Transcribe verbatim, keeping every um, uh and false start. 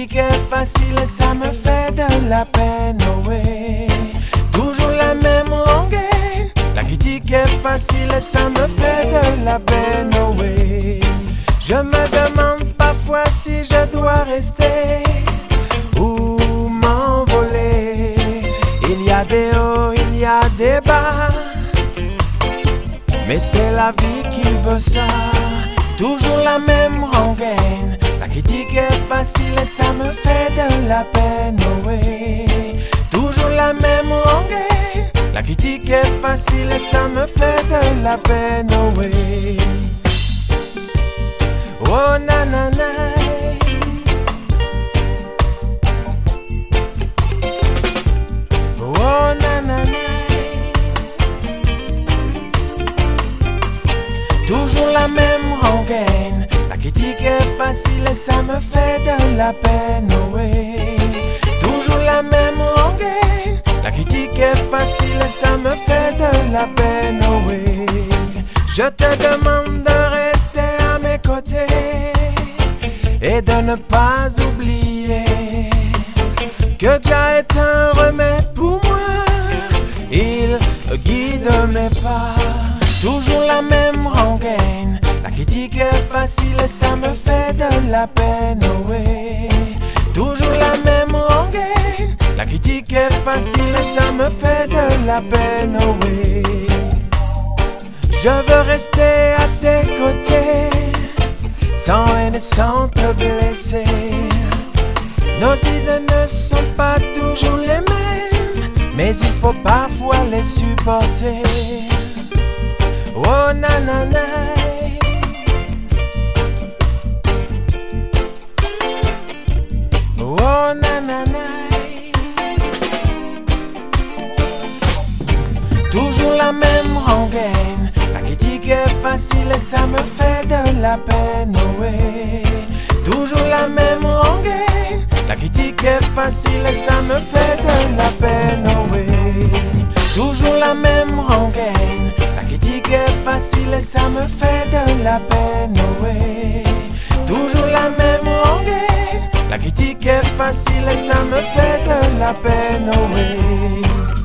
critique est facile et ça me fait de la peine, oh ouais. Toujours la même rengaine. La critique est facile et ça me fait de la peine, oh ouais. Je me demande parfois si je dois rester ou m'envoler. Il y a des hauts, il y a des bas, mais c'est la vie qui veut ça. Toujours la même rengaine. La critique est facile et ça me fait de la peine, oh ouais. Toujours la même rengaine. La critique est facile et ça me fait de la peine, oh ouais. Oh nanana. Oh nanana. Toujours la même rengaine. La critique est facile et ça me fait de la peine, oh ouais. Toujours la même rengaine. La critique est facile et ça me fait de la peine, oh ouais. Je te demande de rester à mes côtés et de ne pas oublier que Dieu est un remède pour moi. Il guide mes pas. Toujours la même rengaine. La critique est facile et ça me fait de la peine, oh ouais. Toujours la même rengaine. La critique est facile et ça me fait de la peine, oh ouais. Je veux rester à tes côtés, sans haine et sans te blesser. Nos idées ne sont pas toujours les mêmes, mais il faut parfois les supporter. Oh nanana. Oh nanana. Toujours la même rengaine. La critique est facile et ça me fait de la peine, oh ouais. Toujours la même rengaine. La critique est facile et ça me fait de la peine, oh ouais. Toujours la même rengaine. La critique est facile et ça me fait de la peine, oh ouais. Toujours la même rengaine. La critique est facile et ça me fait de la peine, oh ouais.